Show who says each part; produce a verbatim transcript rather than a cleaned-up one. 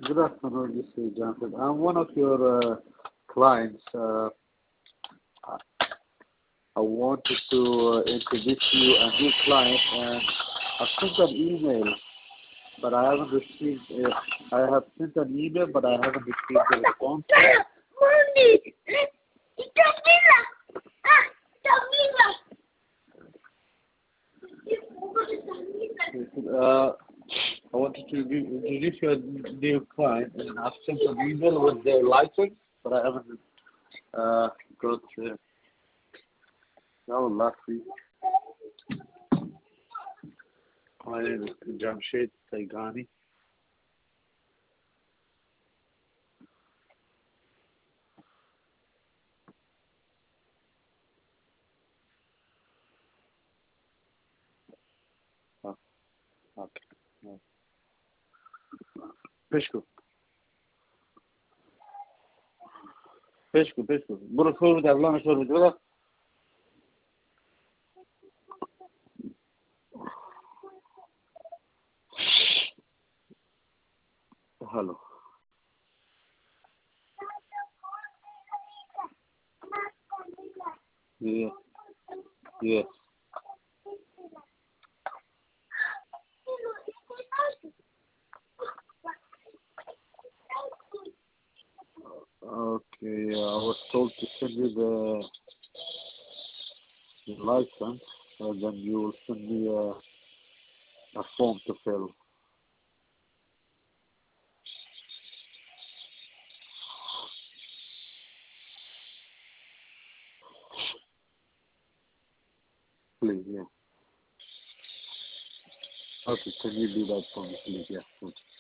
Speaker 1: Good afternoon, this is Jonathan. I'm one of your uh, clients. Uh, I I wanted to uh, introduce you a new client, and I sent an email, but I haven't received it. I have sent an email, but I haven't received a response.
Speaker 2: Mommy, Jamila, ah, Jamila.
Speaker 1: Uh, I wanted to give- introduce you a new client, and I've sent an email with their license, but I haven't uh, got uh, no last week. My name is Jamshed Saigani. Oh, okay. No. Peshku. Peshku, Peshku. Buru sordu devlan sordu da. Hello. Yeah. Yes. Okay. I was told to send you the, the license, and then you will send me a, a form to fill. Please, yeah. Okay. Can you do that for me, please? Yeah. Okay.